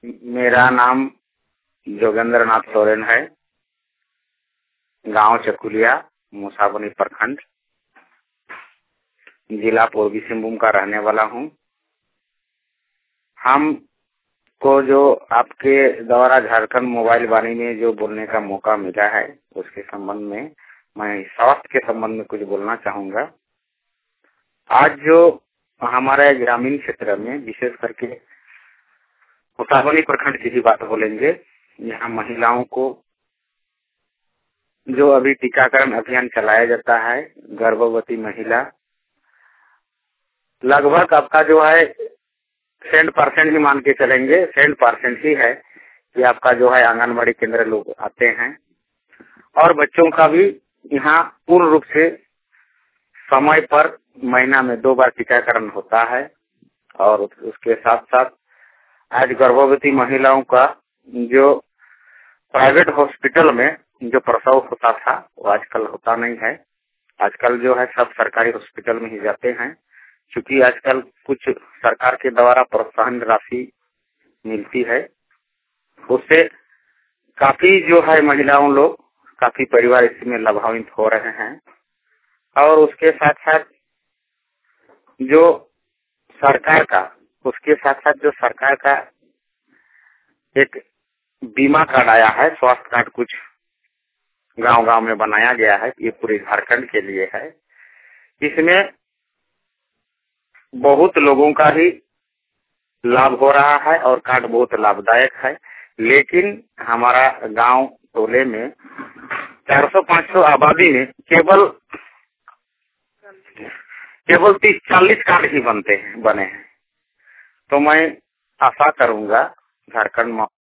मेरा नाम जोगेंद्र नाथ सोरेन है। गांव चकुलिया, मुसाबनी प्रखंड, जिला पूर्वी सिंहभूम का रहने वाला हूं। हम को जो आपके द्वारा झारखंड मोबाइल वाणी में जो बोलने का मौका मिला है, उसके संबंध में मैं स्वास्थ्य के संबंध में कुछ बोलना चाहूंगा। आज जो हमारे ग्रामीण क्षेत्र में, विशेष करके मुसाबनी प्रखंड की ही बात बोलेंगे, यहाँ महिलाओं को जो अभी टीकाकरण अभियान चलाया जाता है, गर्भवती महिला लगभग आपका जो है 100% ही मान के चलेंगे, 100% ही है कि आपका जो है आंगनबाड़ी केंद्र लोग आते हैं। और बच्चों का भी यहाँ पूर्ण रूप से समय पर महीना में 2 बार टीकाकरण होता है। और उसके साथ साथ आज गर्भवती महिलाओं का जो प्राइवेट हॉस्पिटल में जो प्रसव होता था, वो आजकल होता नहीं है। आजकल जो है सब सरकारी हॉस्पिटल में ही जाते हैं, क्योंकि आजकल कुछ सरकार के द्वारा प्रोत्साहन राशि मिलती है। उससे काफी जो है महिलाओं लोग, काफी परिवार इसमें लाभान्वित हो रहे हैं। और उसके साथ साथ जो सरकार का, उसके साथ साथ जो सरकार का एक बीमा कार्ड आया है, स्वास्थ्य कार्ड कुछ गांव-गांव में बनाया गया है, ये पूरे झारखंड के लिए है। इसमें बहुत लोगों का ही लाभ हो रहा है और कार्ड बहुत लाभदायक है। लेकिन हमारा गांव टोले में 400-500 आबादी में केवल 30-40 कार्ड ही बने हैं। तो मैं आशा करूंगा झारखंड